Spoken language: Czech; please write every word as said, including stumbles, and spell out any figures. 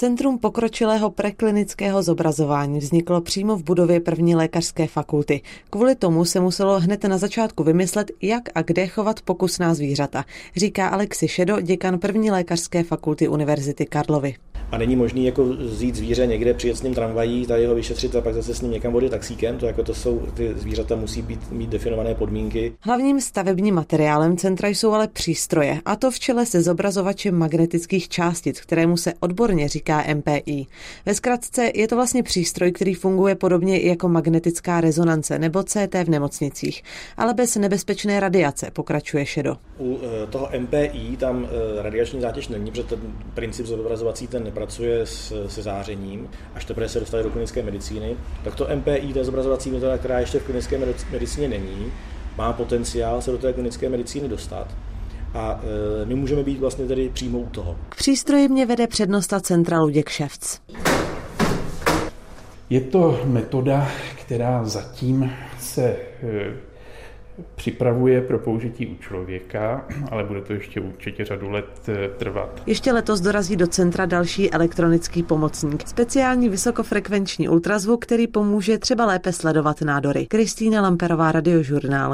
Centrum pokročilého preklinického zobrazování vzniklo přímo v budově první lékařské fakulty. Kvůli tomu se muselo hned na začátku vymyslet, jak a kde chovat pokusná zvířata, říká Alexi Šedo, děkan první lékařské fakulty Univerzity Karlovy. A není možný jako vzít zvíře někde, přijet s ním tramvají, tady ho vyšetřit a pak zase s ním někam odjet taxíkem. To jako to jsou, ty zvířata musí být, mít definované podmínky. Hlavním stavebním materiálem centra jsou ale přístroje, a to v čele se zobrazovačem magnetických částic, kterému se odborně říká M P I. Ve zkratce je to vlastně přístroj, který funguje podobně jako magnetická rezonance nebo C T v nemocnicích, ale bez nebezpečné radiace, pokračuje Šedo. U toho M P I tam radiační zátěž není, protože ten princip zobrazovací ten nepracuje se zářením, až teprve se dostane do klinické medicíny. Tak to M P I, ta zobrazovací metoda, která ještě v klinické medicíně není, má potenciál se do té klinické medicíny dostat. A e, my můžeme být vlastně tedy přímo u toho. K přístroji mě vede přednosta centra Luděk Ševc. Je to metoda, která zatím se e, připravuje pro použití u člověka, ale bude to ještě určitě řadu let trvat. Ještě letos dorazí do centra další elektronický pomocník. Speciální vysokofrekvenční ultrazvuk, který pomůže třeba lépe sledovat nádory. Kristýna Lamperová, Radiožurnál.